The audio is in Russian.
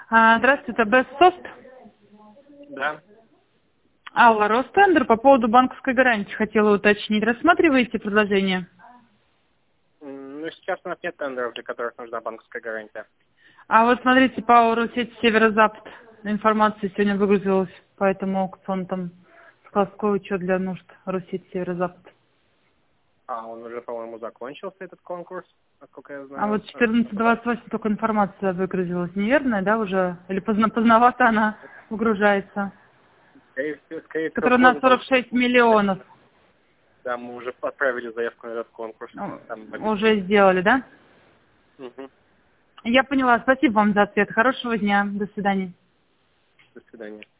Здравствуйте, это Best Soft. Да. Алла, Ростендер, по поводу банковской гарантии хотела уточнить. Рассматриваете предложение? Ну, сейчас у нас нет тендеров, для которых нужна банковская гарантия. А вот смотрите, по Россети Северо-Запад информация сегодня выгрузилась по этому аукциону, там складской учет для нужд Россети Северо-Запад. А он уже, по-моему, закончился, этот конкурс, насколько я знаю. А вот 14.28 только информация выгрузилась. Неверная, да, уже? Или поздновато она выгружается? Скорее всего, Которая на 46 миллионов. Да, мы уже отправили заявку на этот конкурс. Уже сделали, да? Угу. Я поняла. Спасибо вам за ответ. Хорошего дня. До свидания. До свидания.